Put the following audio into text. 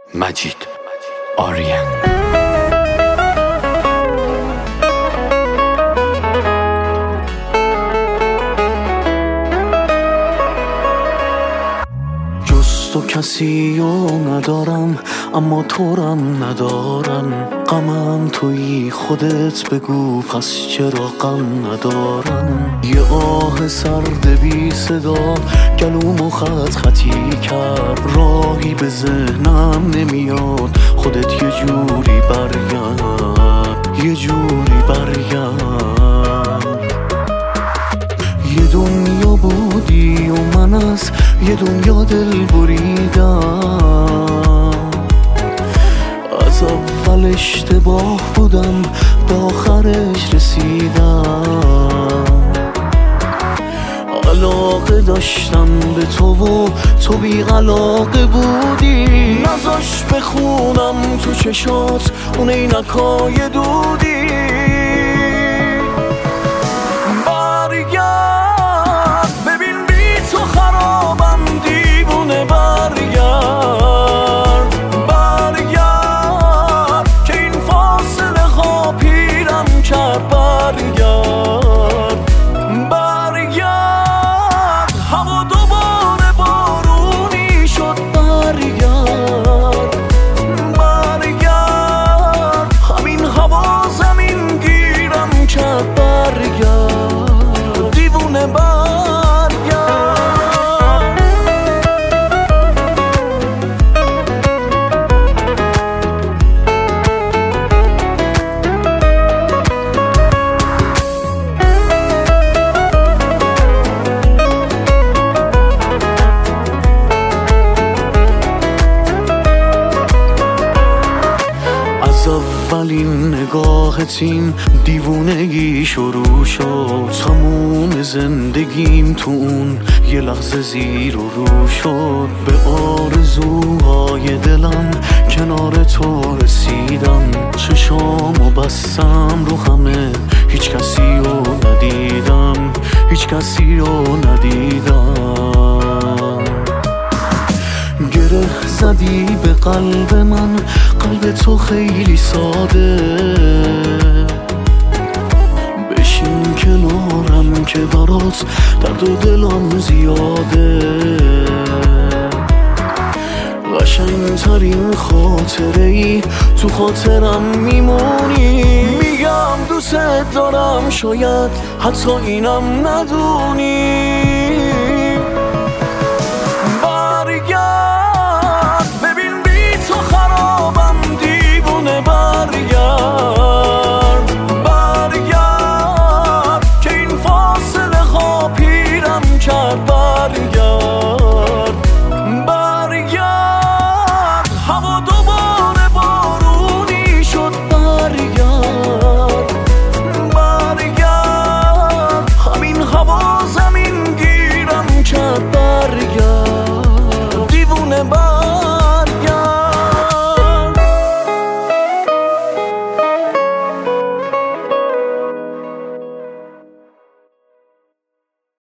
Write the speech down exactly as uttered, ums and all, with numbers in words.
مجید آریان. جز تو کسی رو ندارم، اما تو رم ندارم. غمم تویی، خودت بگو پس چرا غم ندارم. یه آه سرد بی صدا گلومو خط خطی کرد. راهی به ذهنم نمیاد، خودت یه جوری برگرد، یه جوری برگرد. یه دنیا بودی و من از یه دنیا دل بریدم. از اول اشتباه بودم، به آخرش رسیدم. علاقه داشتم به تو و تو بی علاقه بودی. نذاش بخونم تو چشات اون عینکای دودی. اولین نگاهت این دیوونگی شروع شد. تموم زندگیم تو اون یه لحظه زیر و رو شد. به آرزوهای دلم کنار تو رسیدم. چشامو بستم رو همه، هیچ کسی رو ندیدم، هیچ کسی رو ندیدم. گره زدی به قلب من، قلب تو خیلی ساده. بشین کنارم که برات درد و دلم زیاده. قشنگترین خاطره ای تو خاطرم میمونی. میگم دوست دارم، شاید حتی اینم ندونی.